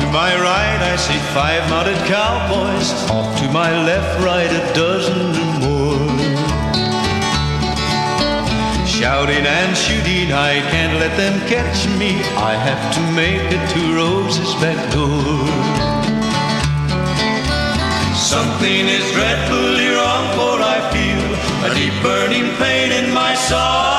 my right I see 5 mounted cowboys. Off to my left, right, a dozen or more. Shouting and shooting, I can't let them catch me. I have to make it to Rose's back door. Something is dreadfully wrong, for I feel a deep burning pain in my soul.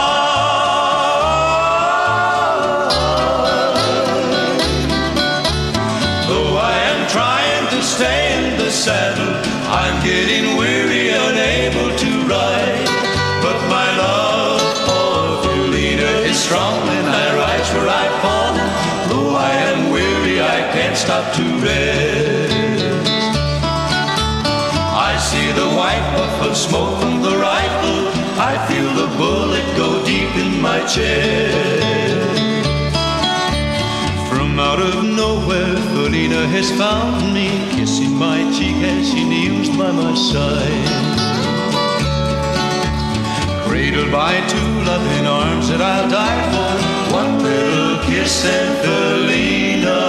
Stay in the saddle, I'm getting weary, unable to ride. But my love for Felina is strong, and I rise where I've fallen. Though I am weary, I can't stop to rest. I see the white puff of smoke from the rifle. I feel the bullet go deep in my chest. Out of nowhere, Felina has found me, kissing my cheek as she kneels by my side. Cradled by 2 loving arms that I'll die for, one little kiss and Felina,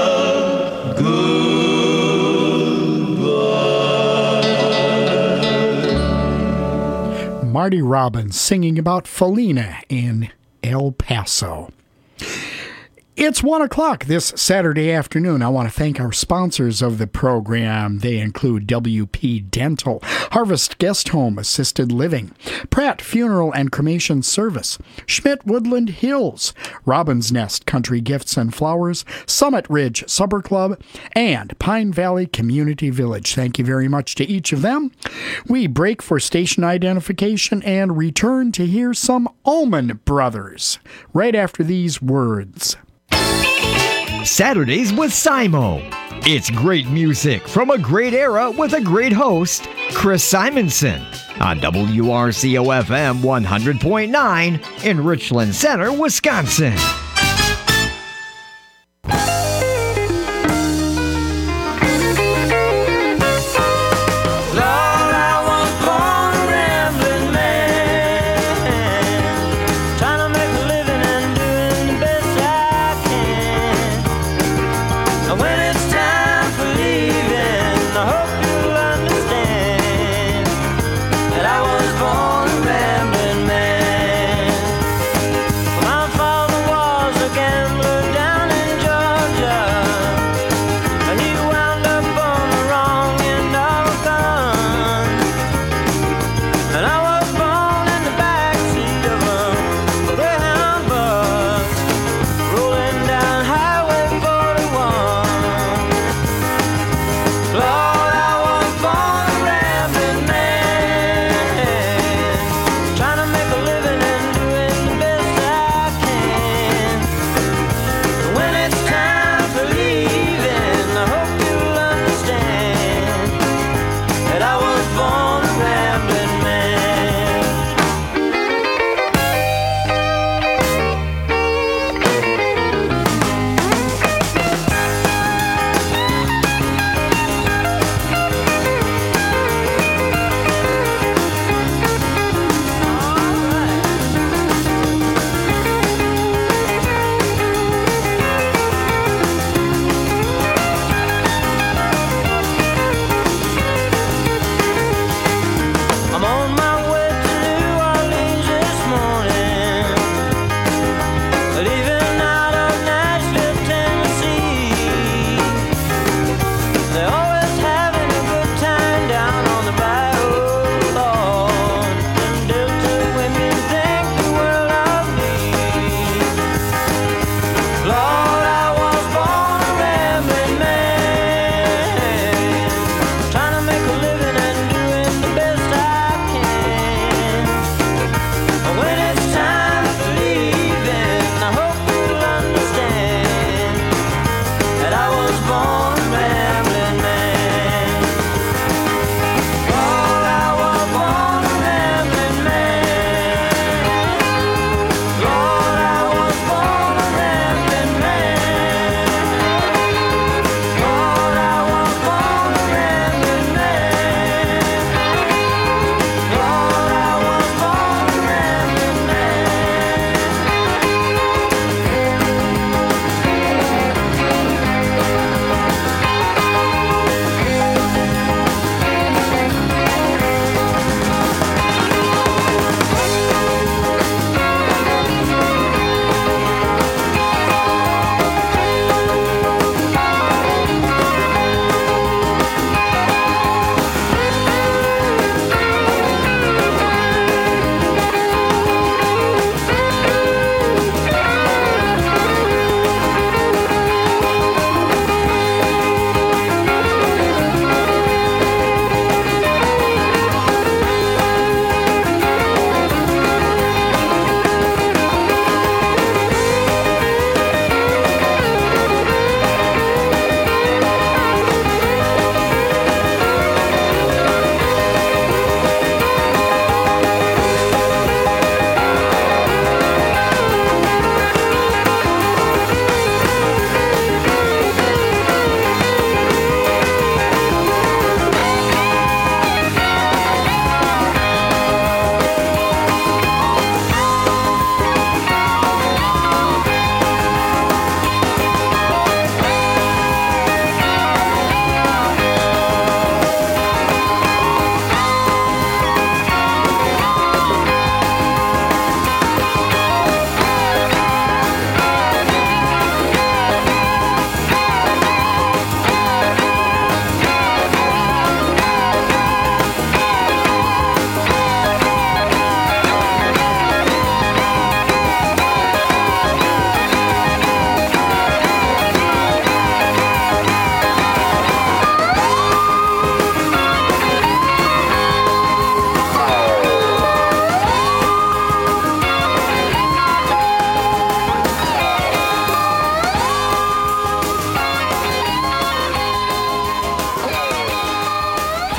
goodbye. Marty Robbins singing about Felina in El Paso. It's 1 o'clock this Saturday afternoon. I want to thank our sponsors of the program. They include WP Dental, Harvest Guest Home Assisted Living, Pratt Funeral and Cremation Service, Schmidt Woodland Hills, Robin's Nest Country Gifts and Flowers, Summit Ridge Supper Club, and Pine Valley Community Village. Thank you very much to each of them. We break for station identification and return to hear some Allman Brothers right after these words. Saturdays with Simo. It's great music from a great era with a great host, Chris Simonson, on WRCO-FM 100.9 in Richland Center, Wisconsin. Born a rambling man. My father was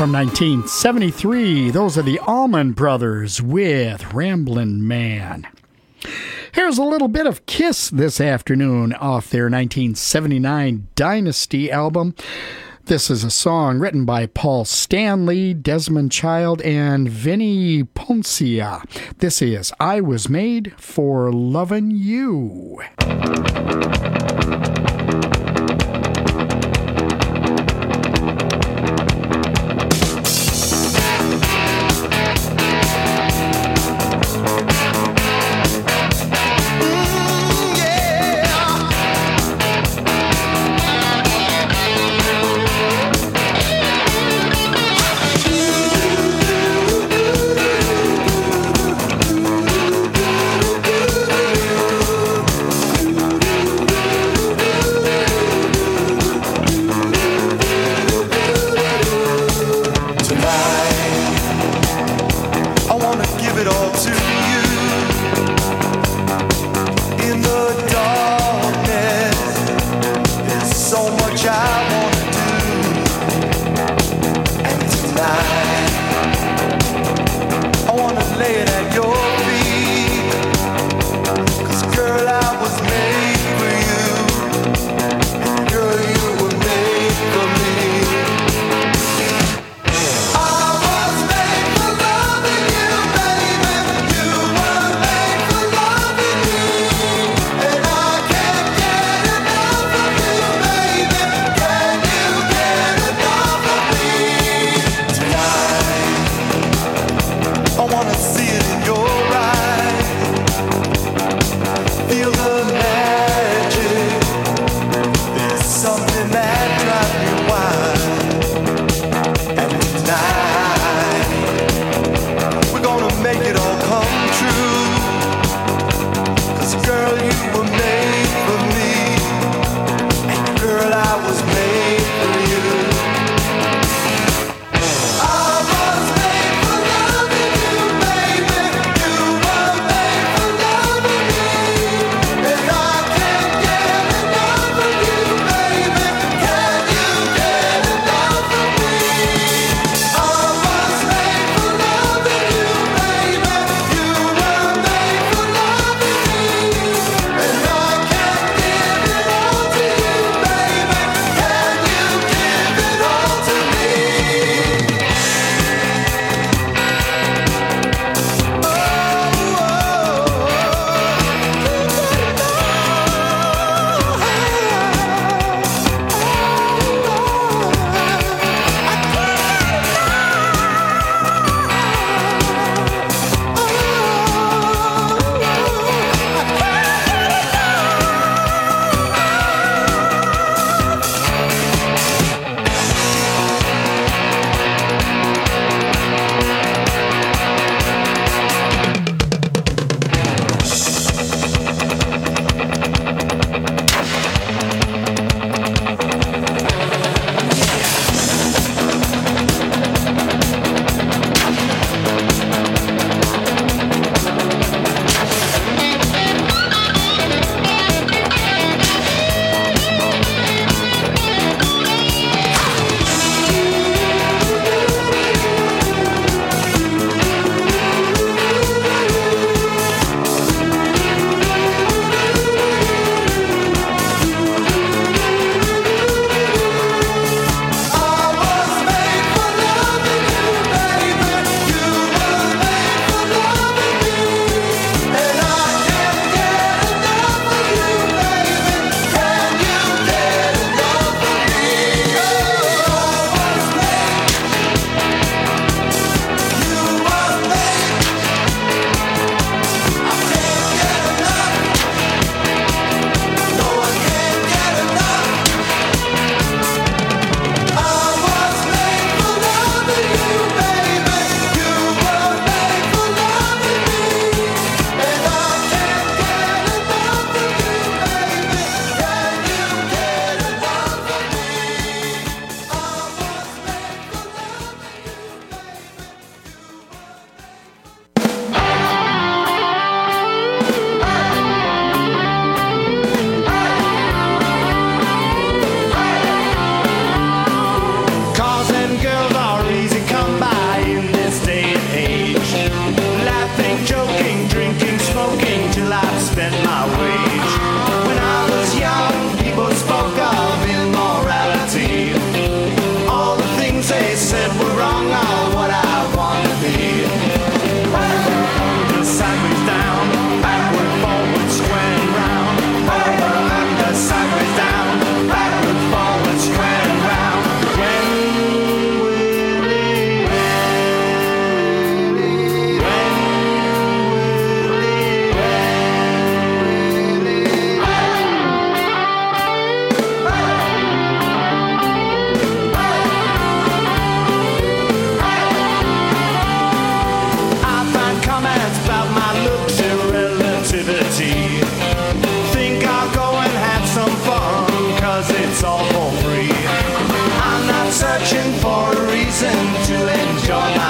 From 1973, those are the Allman Brothers with Ramblin' Man. Here's a little bit of Kiss this afternoon off their 1979 Dynasty album. This is a song written by Paul Stanley, Desmond Child, and Vinnie Poncia. This is I Was Made for Lovin' You.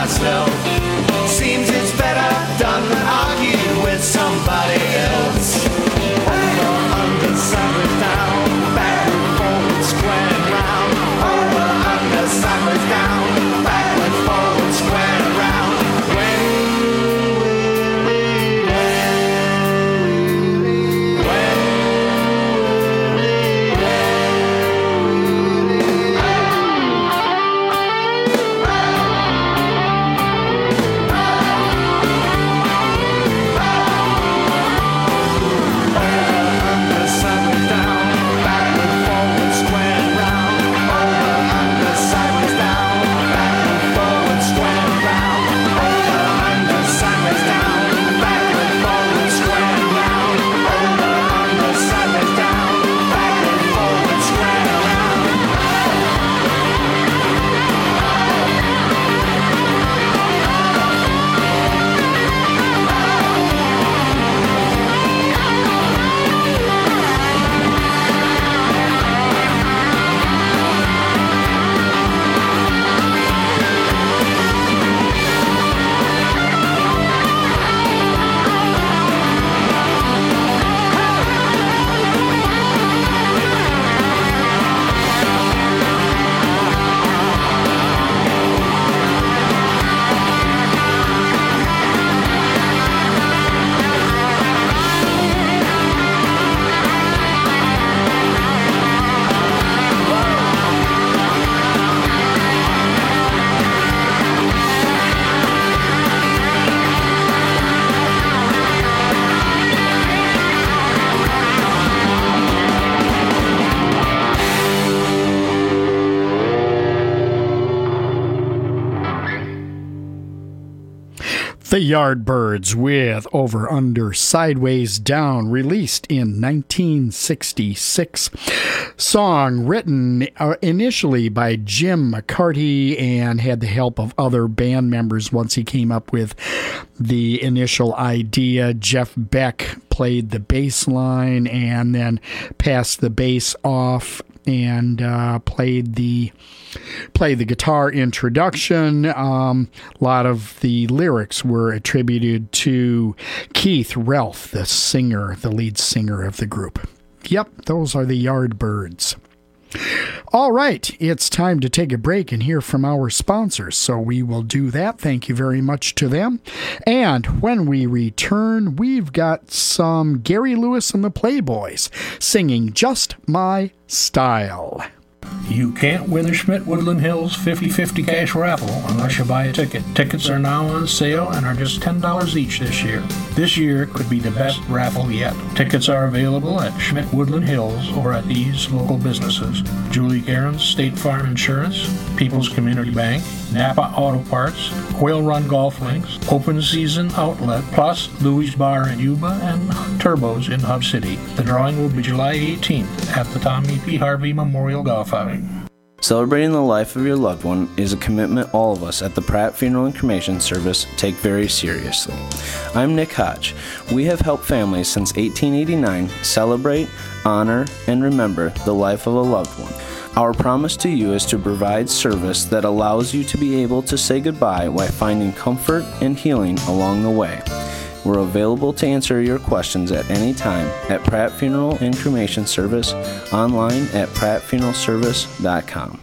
myself. Seems it's better done than argue with somebody else. Over, under, sideways, down, backward, forward, square and round. Over, under, sideways, down, backward, forward, square and round. When The Yardbirds with Over, Under, Sideways, Down, released in 1966. Song written initially by Jim McCarty and had the help of other band members once he came up with the initial idea. Jeff Beck played the bass line and then passed the bass off and played the guitar introduction. A lot of the lyrics were attributed to Keith Relf, the lead singer of the group. Yep, those are the Yardbirds. All right, it's time to take a break and hear from our sponsors, so we will do that. Thank you very much to them. And when we return, we've got some Gary Lewis and the Playboys singing Just My Style. You can't win the Schmidt Woodland Hills 50/50 cash raffle unless you buy a ticket. Tickets are now on sale and are just $10 each this year. This year could be the best raffle yet. Tickets are available at Schmidt Woodland Hills or at these local businesses: Julie Cairns State Farm Insurance, People's Community Bank, Napa Auto Parts, Quail Run Golf Links, Open Season Outlet, plus Louis Bar in Yuba and Turbos in Hub City. The drawing will be July 18th at the Tommy P. Harvey Memorial Golf Outing. Celebrating the life of your loved one is a commitment all of us at the Pratt Funeral and Cremation Service take very seriously. I'm Nick Hodge. We have helped families since 1889 celebrate, honor, and remember the life of a loved one. Our promise to you is to provide service that allows you to be able to say goodbye while finding comfort and healing along the way. We're available to answer your questions at any time at Pratt Funeral and Cremation Service, online at prattfuneralservice.com.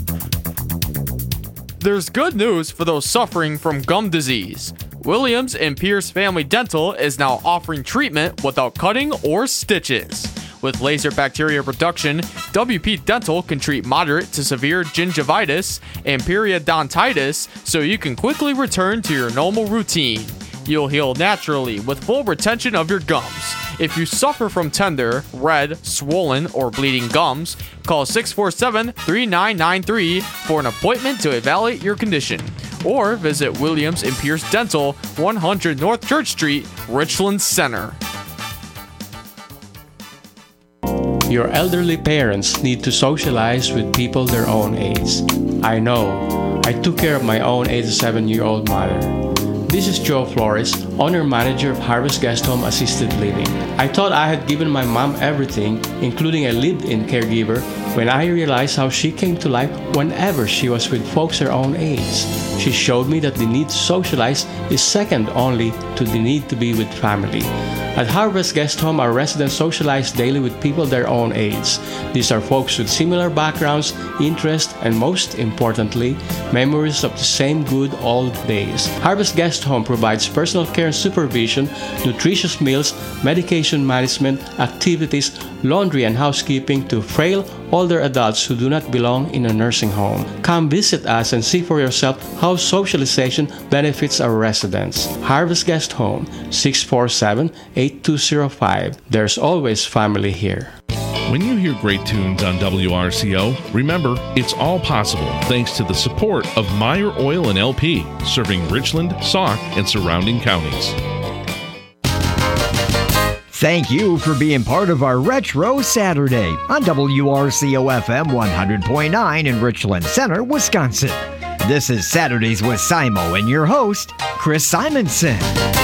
There's good news for those suffering from gum disease. Williams and Pierce Family Dental is now offering treatment without cutting or stitches. With laser bacteria reduction, WP Dental can treat moderate to severe gingivitis and periodontitis so you can quickly return to your normal routine. You'll heal naturally with full retention of your gums. If you suffer from tender, red, swollen, or bleeding gums, call 647-3993 for an appointment to evaluate your condition. Or visit Williams and Pierce Dental, 100 North Church Street, Richland Center. Your elderly parents need to socialize with people their own age. I know. I took care of my own 87-year-old mother. this is Joe Flores, owner-manager of Harvest Guest Home Assisted Living. I thought I had given my mom everything, including a lived-in caregiver, when I realized how she came to life whenever she was with folks her own age. She showed me that the need to socialize is second only to the need to be with family. At Harvest Guest Home, our residents socialize daily with people their own age. These are folks with similar backgrounds, interests, and most importantly, memories of the same good old days. Harvest Guest Home provides personal care and supervision, nutritious meals, medication management, activities, laundry and housekeeping to frail, older adults who do not belong in a nursing home. Come visit us and see for yourself how socialization benefits our residents. Harvest Guest Home, 647-8205. There's always family here. When you hear great tunes on WRCO, remember, it's all possible thanks to the support of Meyer Oil and LP, serving Richland, Sauk, and surrounding counties. Thank you for being part of our Retro Saturday on WRCO FM 100.9 in Richland Center, Wisconsin. This is Saturdays with Simo and your host, Chris Simonson.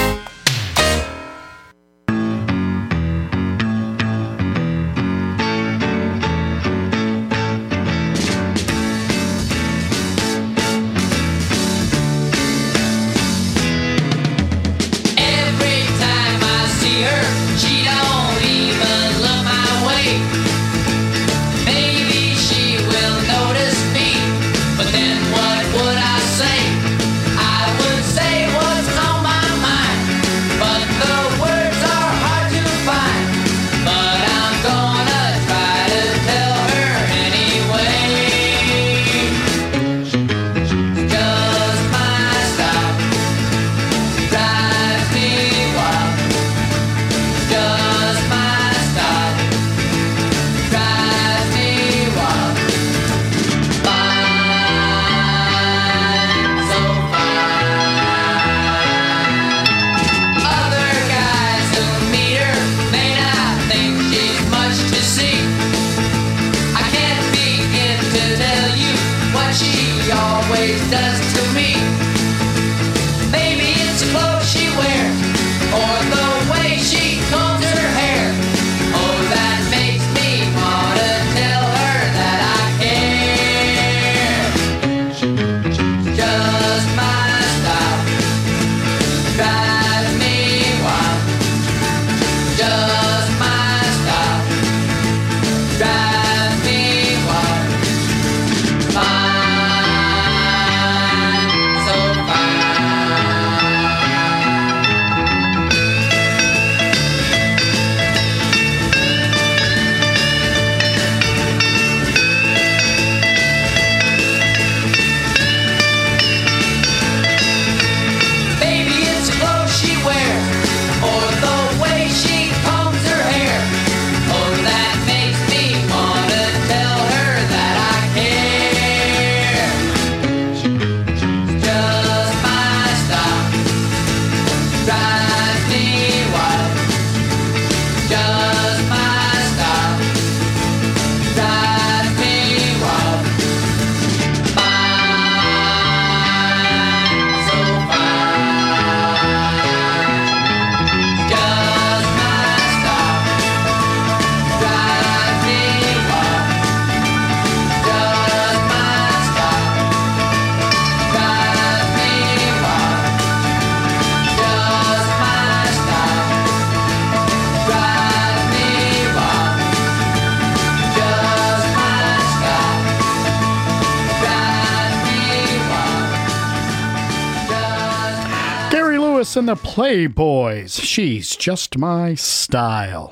And the Playboys, She's Just My Style.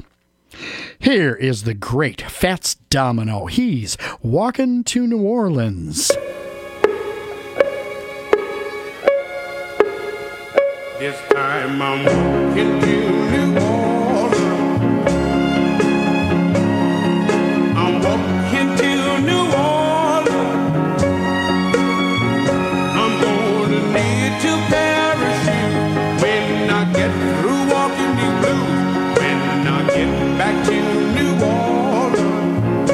Here is the great Fats Domino. He's Walking to New Orleans. This time I'm walking to New Orleans. I'm walking to New Orleans. I'm gonna need to parachute when I get through walking the blues. When I get back to New Orleans,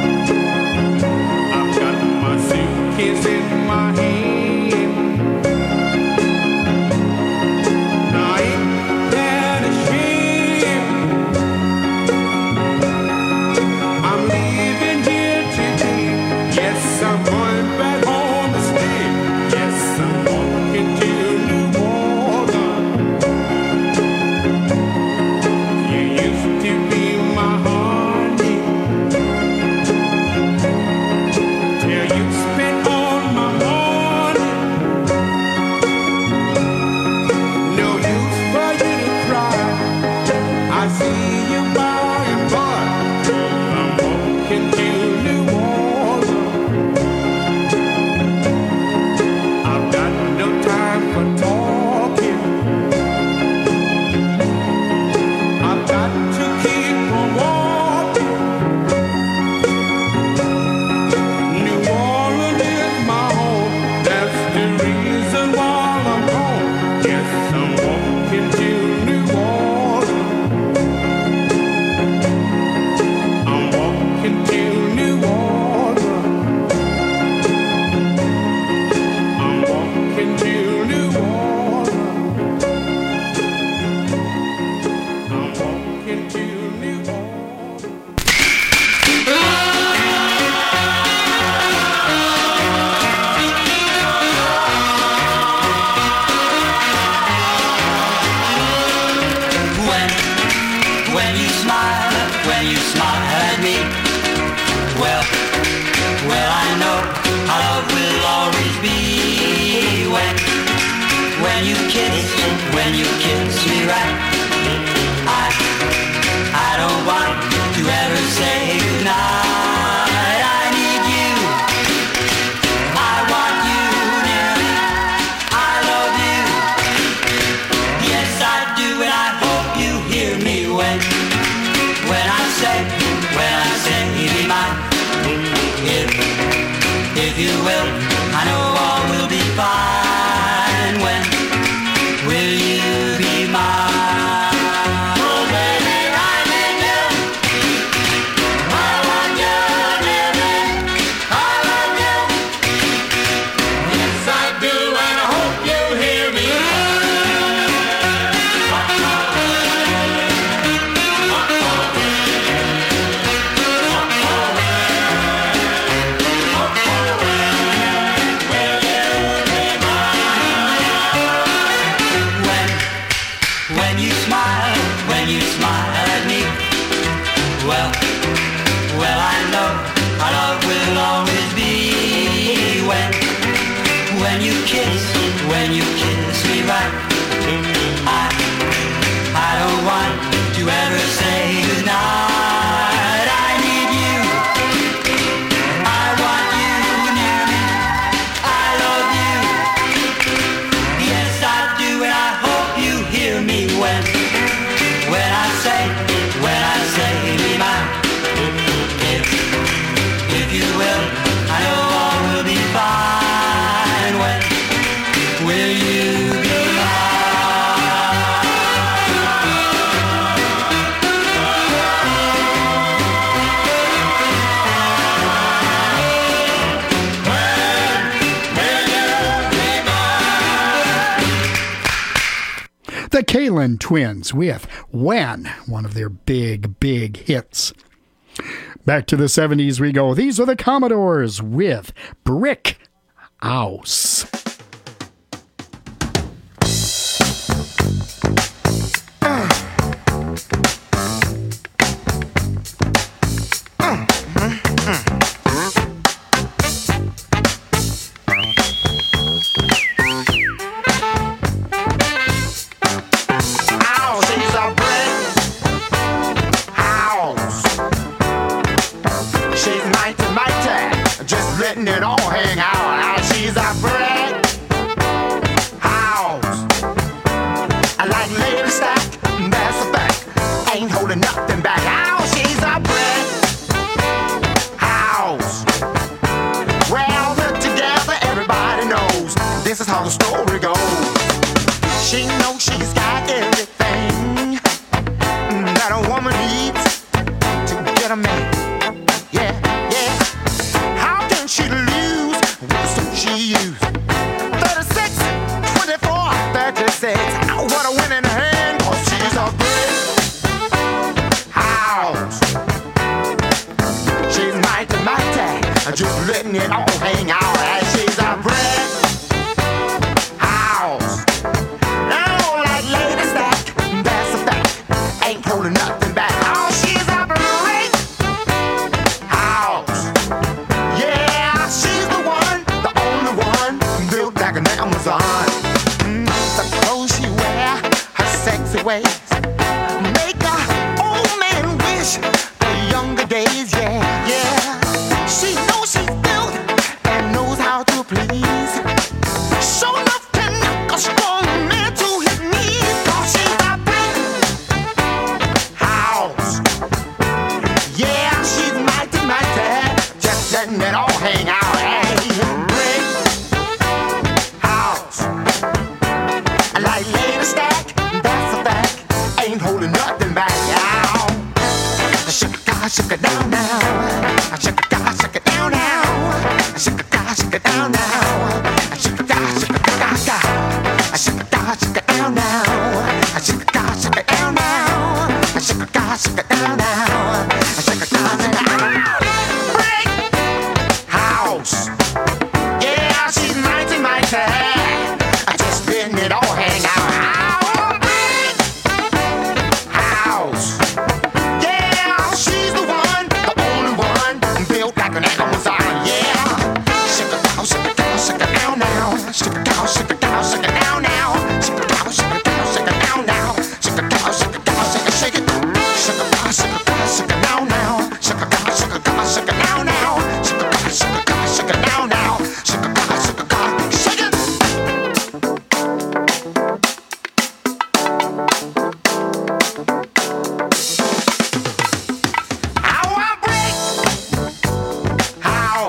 I've got my suitcase in my hand. If you will, I know all will be fine. When will you be mine? Oh baby, I'm in you. I want you, baby. I love you. Yes, I do, and I hope you hear me. When you smile at me, well, I know our love will always be. When you kiss me right, I don't want to ever say goodnight. I need you, I want you near me, I love you, yes I do, and I hope you hear me when I say be mine. If you will, I know all will be fine. When will you be The Kalin Twins with When, one of their big hits. Back to the 70s we go. These are the Commodores with Brick House. It all hang out. She's a brick house. I like Lady Stack, that's a fact. Ain't holding nothing back. Oh, she's a brick house. Well, put together, everybody knows this is how the story goes. She knows she's got everything that a woman needs to get a man. She lose with the suit she used. 36, 24, 36. What a winning hand, 'cause she's a brick house. She's mighty, just letting it all hang out. And she's a brick house. Now, like Lady Stack, that's a fact. Ain't holding nothing back. Oh, she's a brick house. She's the one, the only one, built like an Amazon. The clothes she wear, her sexy ways, make a old man wish for younger days, yeah. She knows she's built and knows how to please. Sure enough can knock a strong man to his knees. 'Cause she's a brick house. Yeah, she's mighty, just letting it all hang out. Shake it down now. Shake it down now. Shake it down now. Shake it down now. Shake it down now. Shake it down now. Shake it down now. Shake it down now. Brick house. Yeah, she's mighty. Just letting it all hang out. Brick house. She's the one, the only one, built like an Amazon, yeah. Shake it down, shake it down, shake it down now. Shake it down, shake it down, shake it down now. Shake it down, shake it down, shake it down now. Shake it down, shake it down, shake it, shake it. Shake it down, shake it down, shake it down now. Shake it down, shake it down, shake it down now. Shake it down, shake it down, shake it down now. Shake it down, shake it down, shake it. How I break. How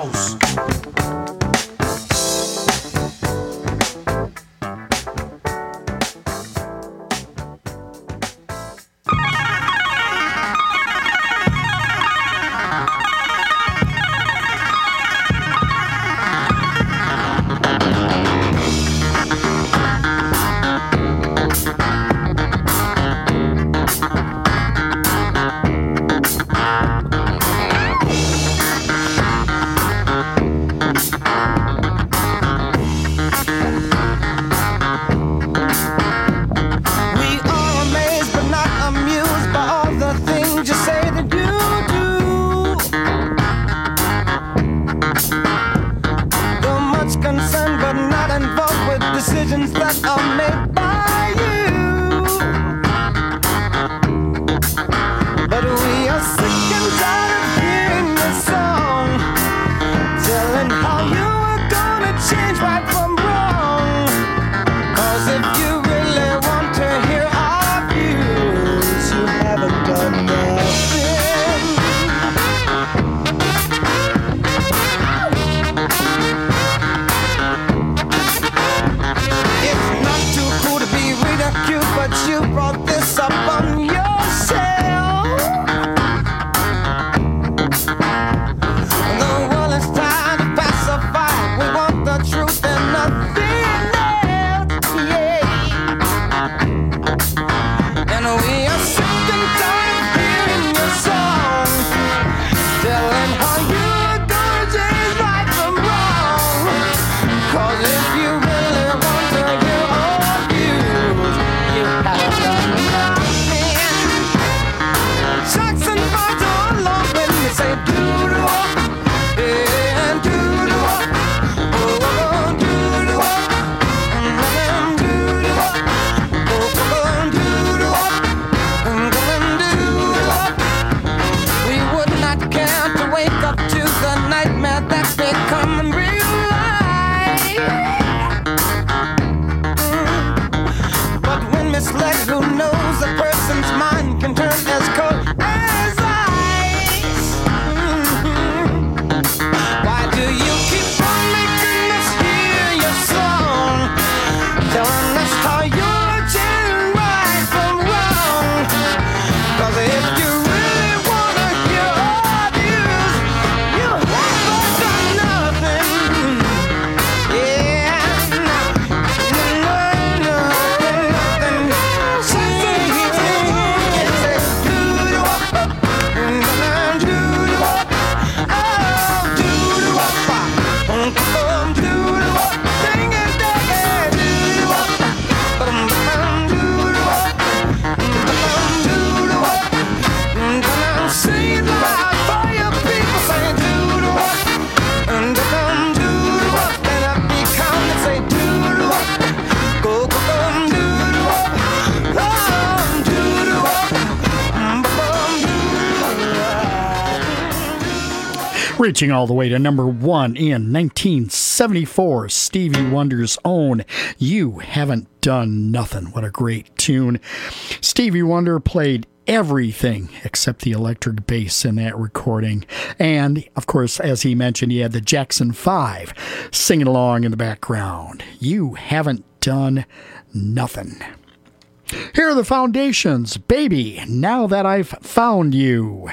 Reaching all the way to number 1 in 1974, Stevie Wonder's own You Haven't Done Nothing. What a great tune. Stevie Wonder played everything except the electric bass in that recording. And, of course, as he mentioned, he had the Jackson 5 singing along in the background. You Haven't Done Nothing. Here are the Foundations. Baby, Now That I've Found You.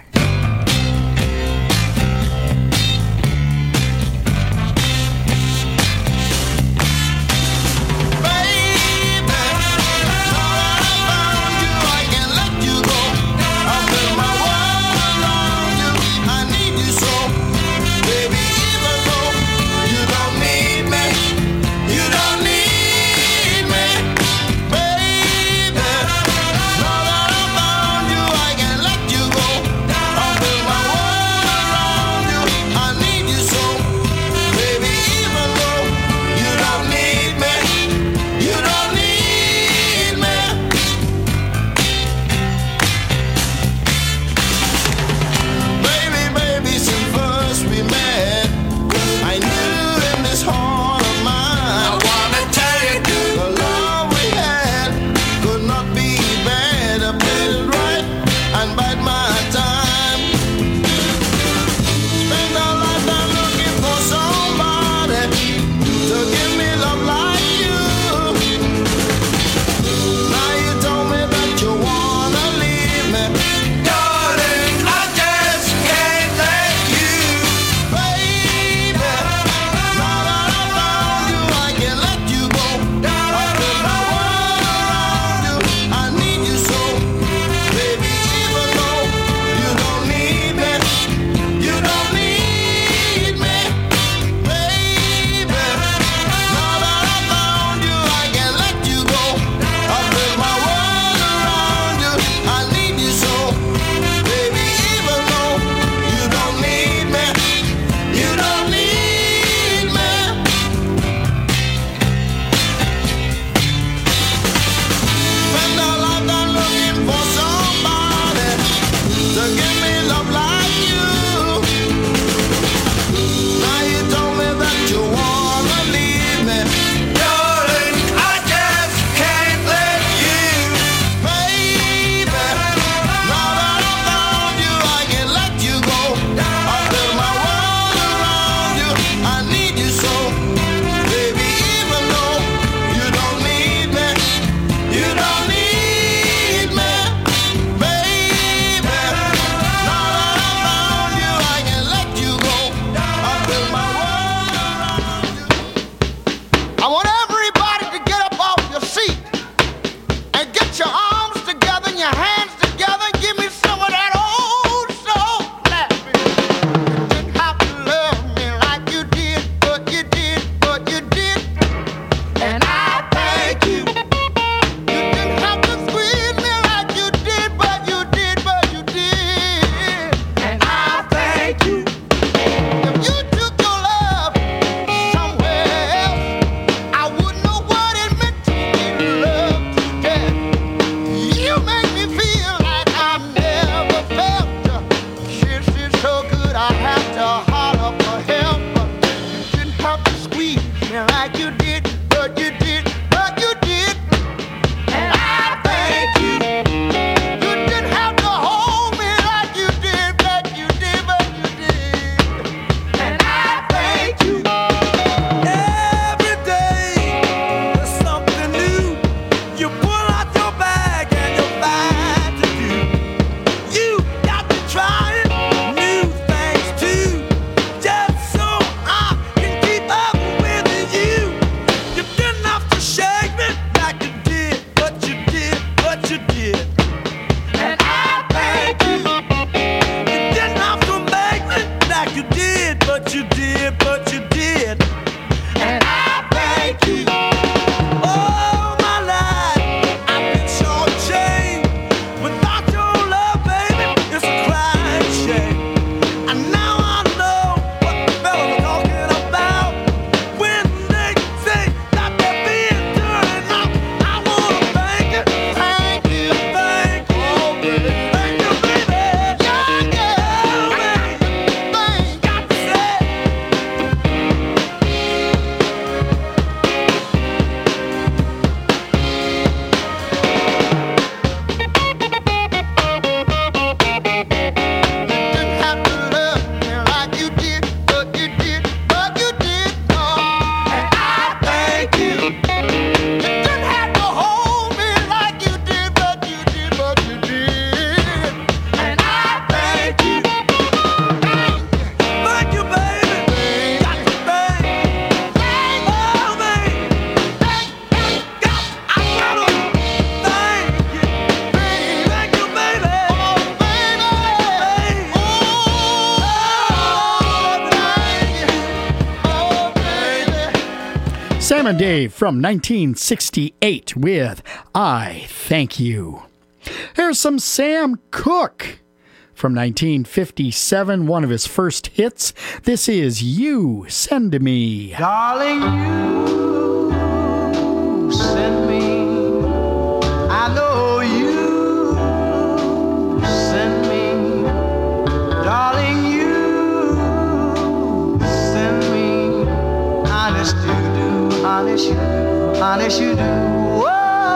Sam and Dave from 1968 with I Thank You. Here's some Sam Cooke from 1957, one of his first hits. This is You Send to Me. Darling, you send me. I know you send me. Darling, you send me. Honest you do, honest you do, honest you do. Whoa,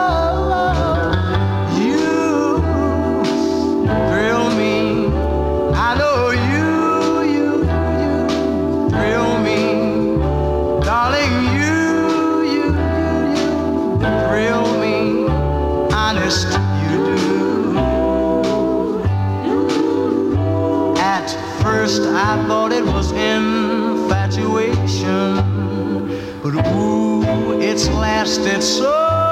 you thrill me. I know you thrill me. Darling, you thrill me. Honest you do. At first I thought it was infatuation, but ooh, it's lasted so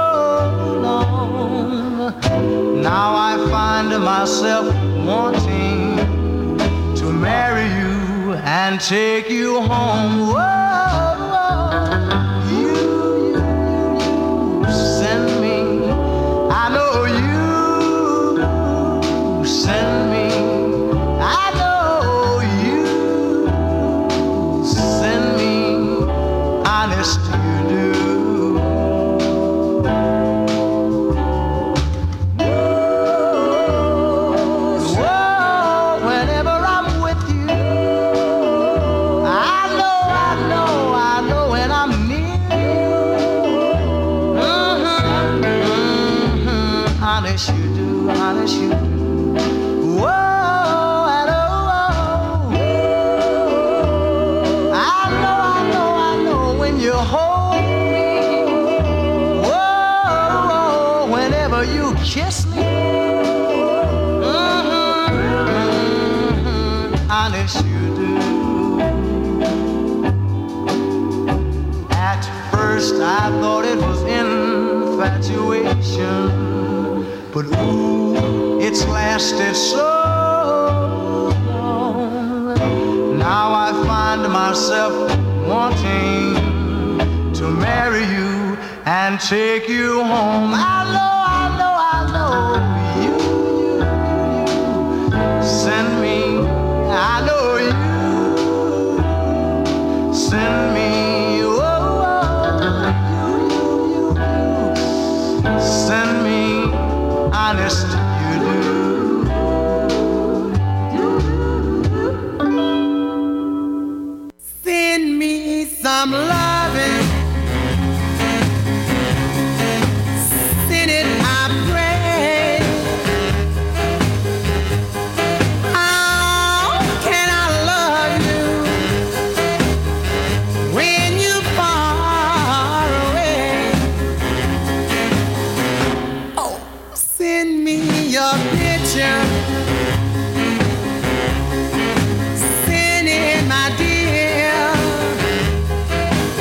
long. Now I find myself wanting to marry you and take you home. Whoa, you send me. I know you send me. I know you send me. Honest you do. Whoa, whenever I'm with you, I know when I'm near you. Honest you do, honest you do. Whoa, and oh, I know when you hold me. Whoa, whenever you kiss me. Honest you do. At first I thought it was infatuation, but ooh, it's lasted so long. Now I find myself wanting to marry you and take you home. I know you send me. I know you send me. You send me. Honest you do. Send me some loving. Send it, I pray. How can I love you when you're far away? Oh, send me your picture. Send it, my dear.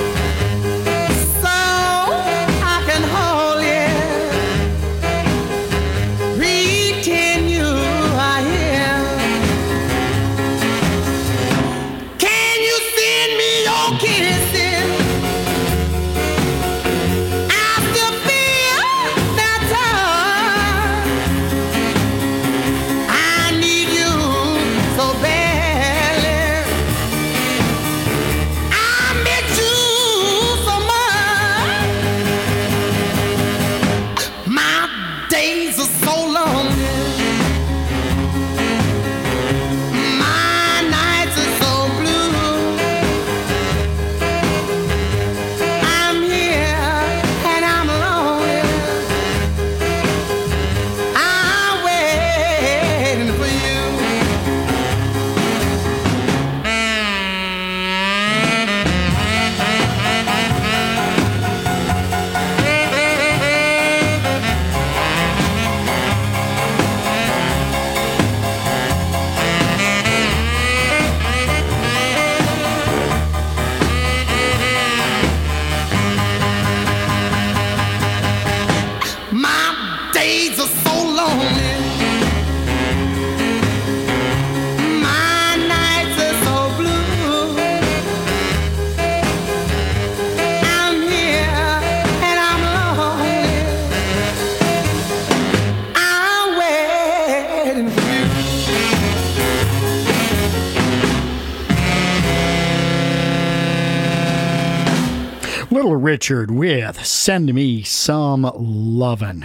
Little Richard with Send Me Some Lovin'.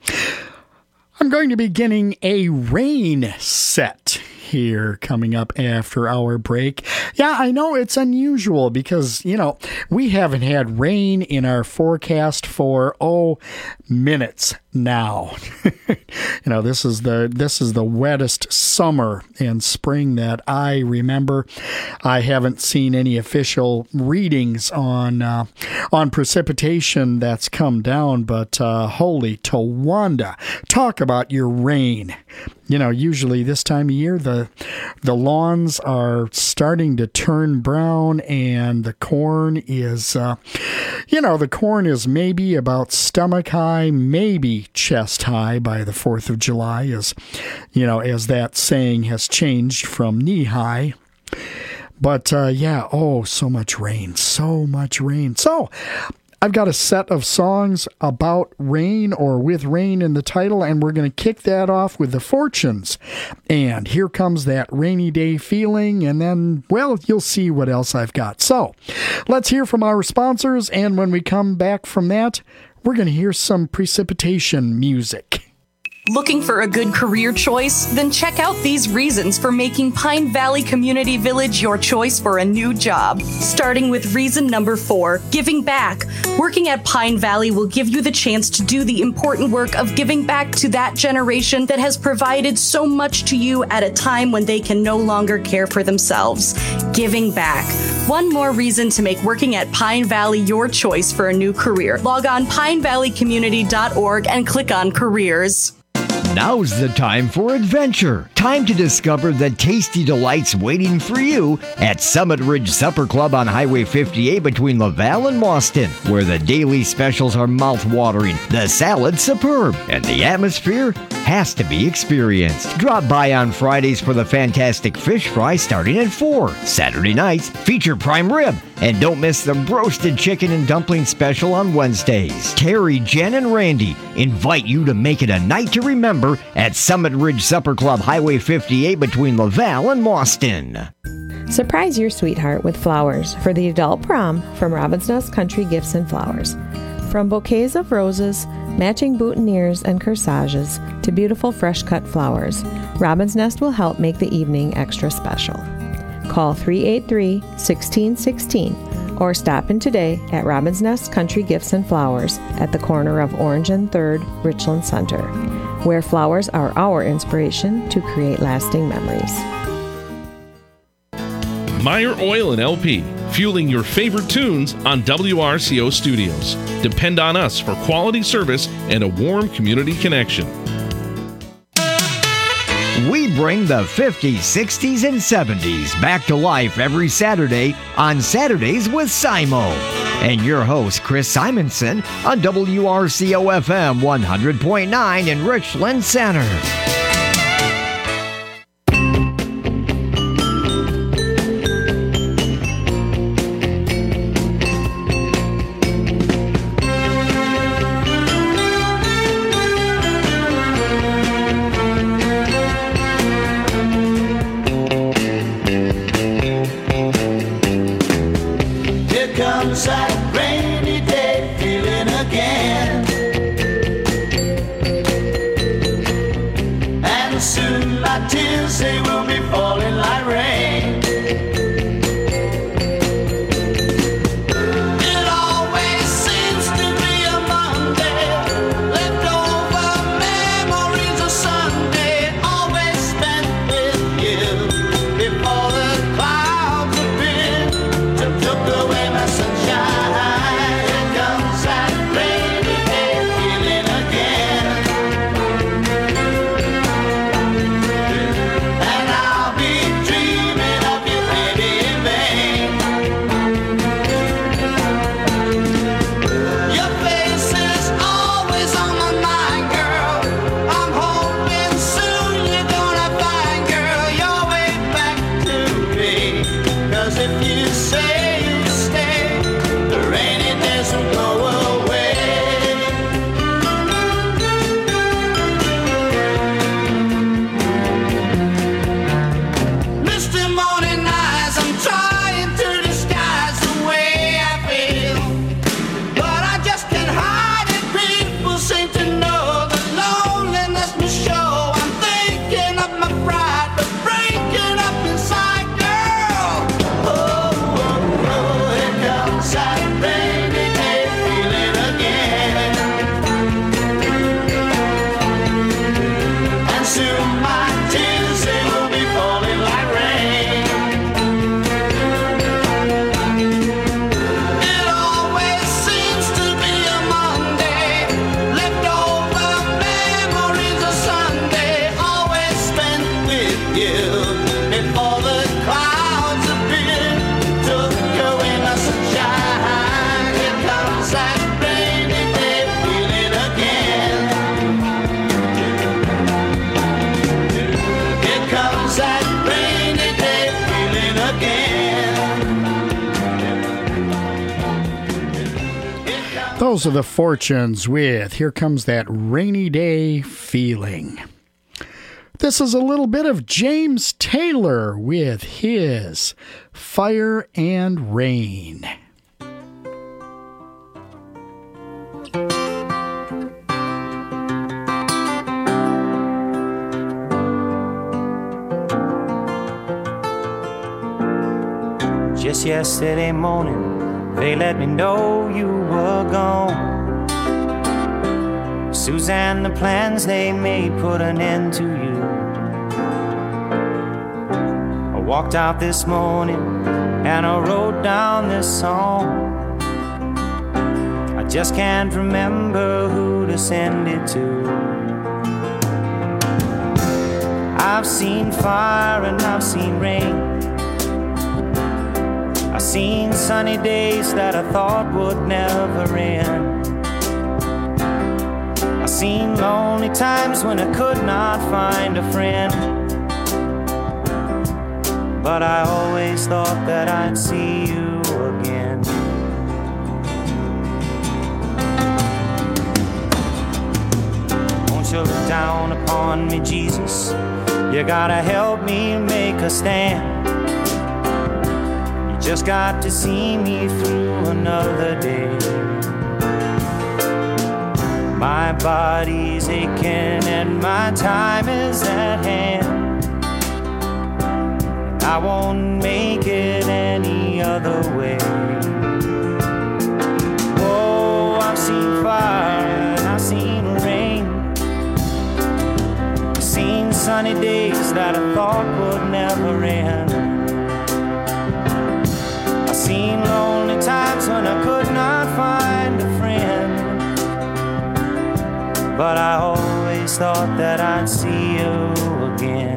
I'm going to be getting a rain set here coming up after our break. Yeah, I know it's unusual because, we haven't had rain in our forecast for, minutes now. This is the wettest summer and spring that I remember. I haven't seen any official readings on precipitation that's come down, but holy Tawanda, talk about your rain. Usually this time of year, the lawns are starting to turn brown and the corn is, the corn is maybe about stomach high, maybe chest high by the 4th of July, as that saying has changed from knee high. But so much rain. So I've got a set of songs about rain or with rain in the title, and we're going to kick that off with the Fortunes. And here comes that rainy day feeling, and then, you'll see what else I've got. So let's hear from our sponsors, and when we come back from that, we're going to hear some precipitation music. Looking for a good career choice? Then check out these reasons for making Pine Valley Community Village your choice for a new job. Starting with reason number 4, giving back. Working at Pine Valley will give you the chance to do the important work of giving back to that generation that has provided so much to you at a time when they can no longer care for themselves. Giving back. One more reason to make working at Pine Valley your choice for a new career. Log on pinevalleycommunity.org and click on careers. Now's the time for adventure. Time to discover the tasty delights waiting for you at Summit Ridge Supper Club on Highway 58 between Laval and Mauston, where the daily specials are mouth-watering, the salad's superb, and the atmosphere has to be experienced. Drop by on Fridays for the fantastic fish fry starting at 4. Saturday nights feature prime rib, and don't miss the roasted chicken and dumpling special on Wednesdays. Terry, Jen, and Randy invite you to make it a night to remember at Summit Ridge Supper Club, Highway 58 between Laval and Mauston. Surprise your sweetheart with flowers for the adult prom from Robin's Nest Country Gifts and Flowers. From bouquets of roses, matching boutonnieres and corsages, to beautiful fresh-cut flowers, Robin's Nest will help make the evening extra special. Call 383-1616 or stop in today at Robin's Nest Country Gifts and Flowers at the corner of Orange and 3rd, Richland Center, where flowers are our inspiration to create lasting memories. Meyer Oil and LP, fueling your favorite tunes on WRCO Studios. Depend on us for quality service and a warm community connection. We bring the 50s, 60s, and 70s back to life every Saturday on Saturdays with Simo. And your host, Chris Simonson, on WRCO FM 100.9 in Richland Center. Took away my sunshine. Those are the Fortunes with Here Comes That Rainy Day Feeling. This is a little bit of James Taylor with his Fire and Rain. Just yesterday morning, they let me know you were gone. Suzanne, the plans they made put an end to you. I walked out this morning and I wrote down this song. I just can't remember who to send it to. I've seen fire and I've seen rain. I've seen sunny days that I thought would never end. I've seen lonely times when I could not find a friend. But I always thought that I'd see you again. Won't you look down upon me, Jesus? You gotta help me make a stand. Just got to see me through another day. My body's aching and my time is at hand. I won't make it any other way. Oh, I've seen fire and I've seen rain. I've seen sunny days that I thought would never end. I've seen lonely times when I could not find a friend. But I always thought that I'd see you again.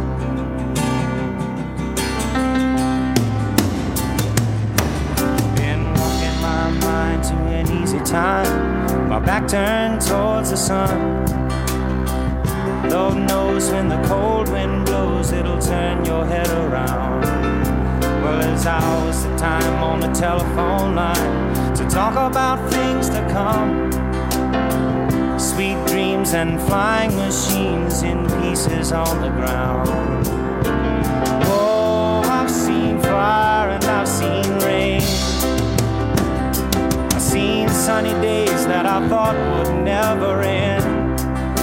Been walking my mind to an easy time, my back turned towards the sun. Lord knows when the cold wind blows, it'll turn your head around. Well, there's hours of time on the telephone line to talk about things to come. Sweet dreams and flying machines in pieces on the ground. Oh, I've seen fire and I've seen rain. I've seen sunny days that I thought would never end.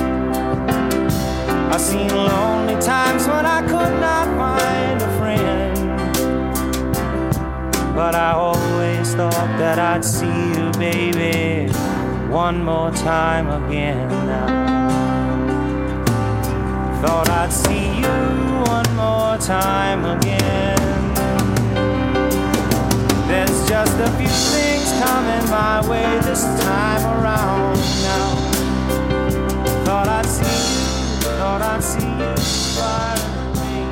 I've seen lonely times when I could not find a friend. But I always thought that I'd see you, baby, one more time again now. Thought I'd see you one more time again. There's just a few things coming my way this time around now. Thought I'd see you fire and rain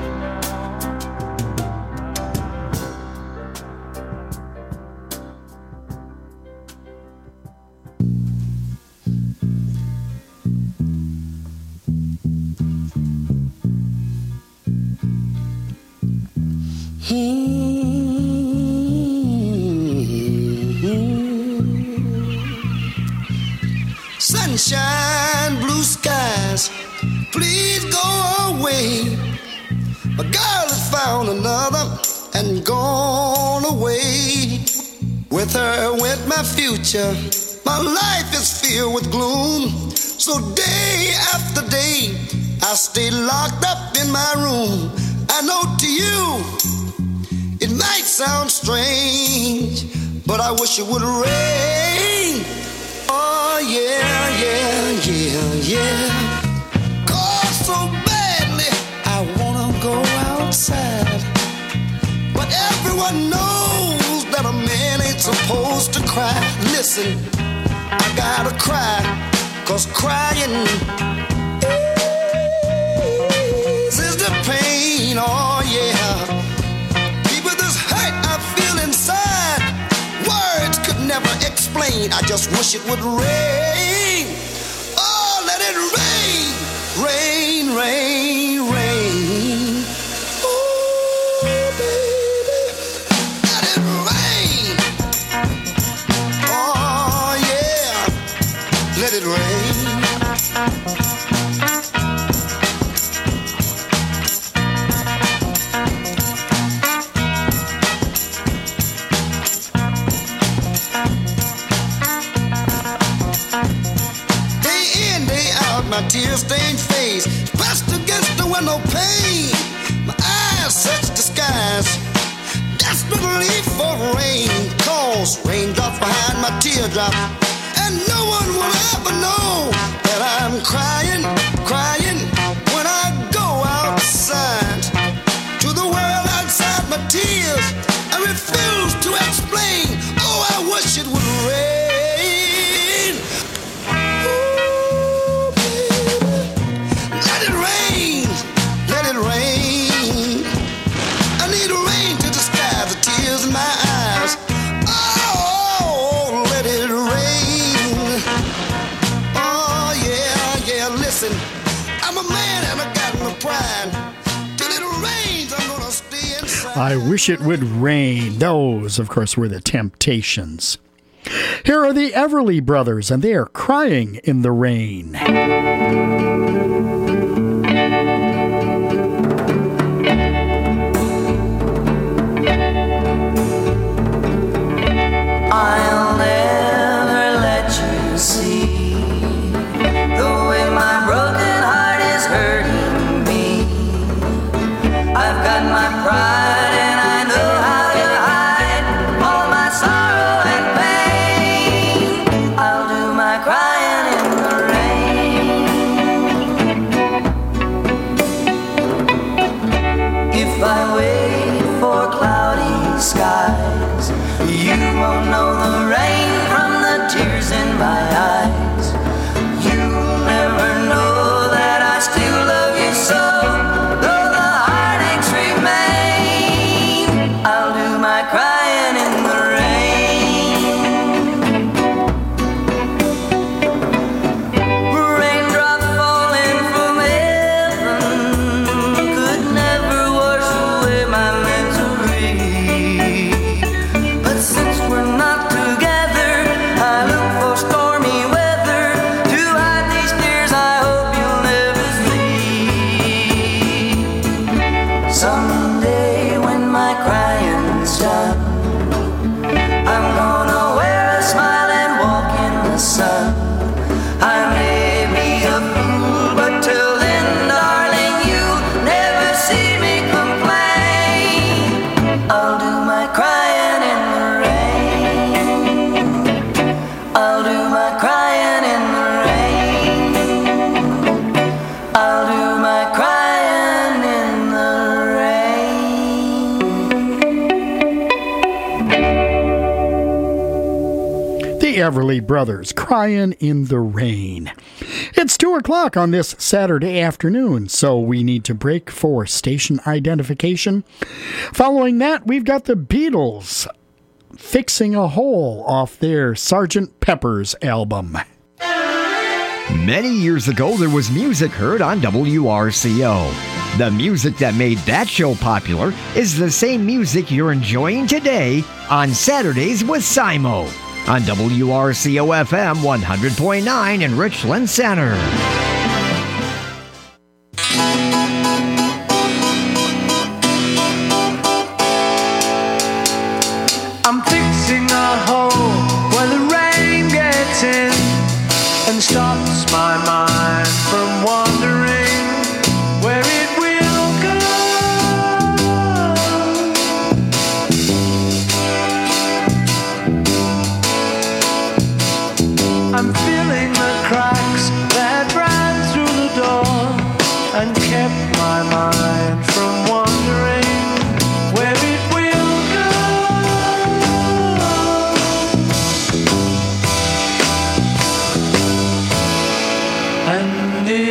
Sunshine, blue skies, please go away. My girl has found another and gone away. With her went my future. My life is filled with gloom. So day after day, I stay locked up in my room. I know to you, it might sound strange, but I wish it would rain. Oh yeah, yeah, yeah, yeah. Cold so badly, I wanna go outside. But everyone knows that a man ain't supposed to cry. Listen, I gotta cry, 'cause crying eases the pain. Oh yeah. People, this hurt I feel inside, words could never explain. I just wish it would rain. Oh, let it rain, rain, rain, rain. Oh, baby, let it rain. Oh, yeah. tear-stained face pressed against the window pane. My eyes search the skies, desperately for rain. Cause raindrops behind my teardrop, and no one will ever know that I'm crying, crying when I go outside. To the world outside my tears, I refuse to explain. Oh, I wish it would rain. Ooh, baby, let it rain, let it rain. I need rain to disguise the tears in my eyes. Oh, let it rain. Oh, yeah, yeah, listen, I'm a man and I got my pride. Till it rains, I'm gonna stay inside. I wish it would rain. Those, of course, were the Temptations. Here are the Everly Brothers, and they are Crying in the Rain. I'll never let you see the way my broken heart is hurting me. I've got my pride and I know how to hide all my sorrow and pain. I'll do my crying in the rain. If I wait for cloudy skies, you won't know the rain from the tears in my eyes. You'll never know that I still love you so, though the heartaches remain. I'll do my crying in the rain. Raindrop falling from heaven could never wash away my misery. But since we're not together, I look for stormy weather to hide these tears I hope you'll never see. Someday when my crying's done, I'm gonna wear a smile and walk in the sun. I may be a fool, but till then, darling, you'll never see me complain. I'll do my crying in the rain. I'll do my crying in the rain. I'll do my crying in the rain. The Everly Brothers, Crying in the Rain. It's 2 o'clock on this Saturday afternoon, so we need to break for station identification. Following that, we've got the Beatles, Fixing a Hole off their Sgt. Pepper's album. Many years ago, there was music heard on WRCO. The music that made that show popular is the same music you're enjoying today on Saturdays with Simo on WRCO FM 100.9 in Richland Center.